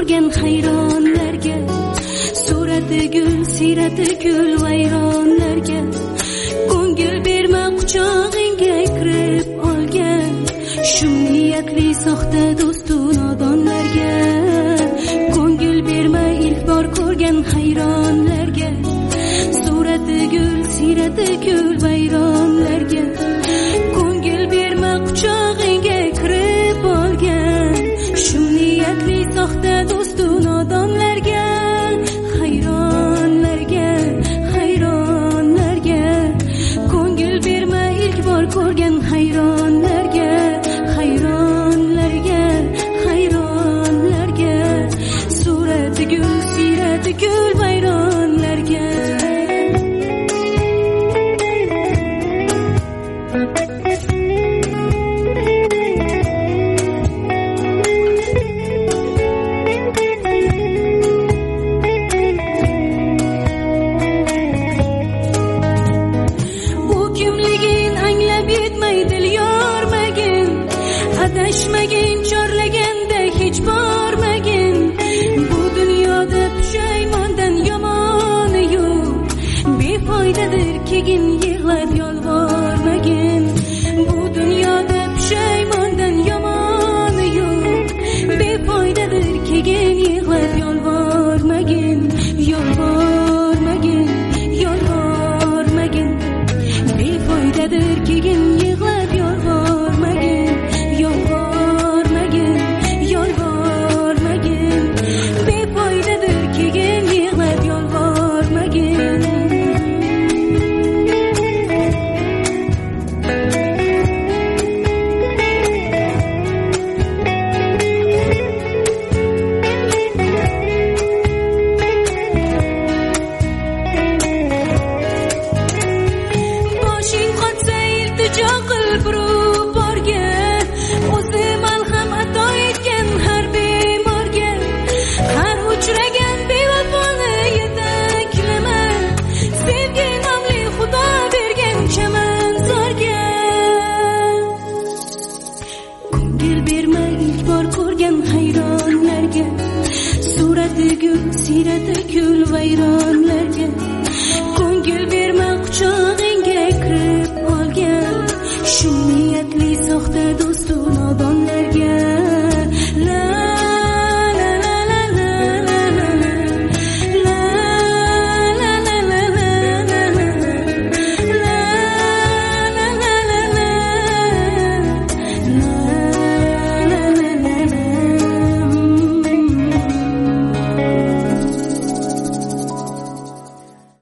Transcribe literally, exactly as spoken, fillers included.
ko'rgan hayronlarga, surati gul, siyrati gul vayronlarga, ko'ngil berma quchog'ingga kirib olgan shu niyatli soxta do'stu nodonlarga, ko'ngil berma ilk bor ko'rgan hayronlarga, surati gul, siyrati gul vayronlarga, ko'ngil berma quchog'ingga kirib olgan shu niyatli soxta do'stu nodonlarga, hayronlarga, hayronlarga, ko'ngil berma ilk bor ko'rgan hayronlarga, hayronlarga, hayronlarga, surati gul, siyrati gul vayronlarga. Adashmagin, chorlaganda hech bormagin, bu dunyoda pushaymondan yomoni yo'q, befoydadir keyin yig'lab yolvormagin, bu dunyoda pushaymondan yomoni yo'q, befoydadir keyin yig'lab yolvormagin, yolvormagin, yolvormagin, befoydadir keyin yig'lab yolvormagin, yolvormagin, yolvormagin, befoydadir keyin yig'lab yolvormagin. Boshing qotsa iltijo qilib urib borgan, o'zi malham ato etgan har bemorga, har uchragan bevafoni yetaklama, sevgi nomli Xudo bergan chamanzorga, ko'ngil berma ilk bor ko'rgan hayronlarga, surati gul, siyrati gul vayronlarga, ko'ngil berma quchog'ingga kirib olgan shu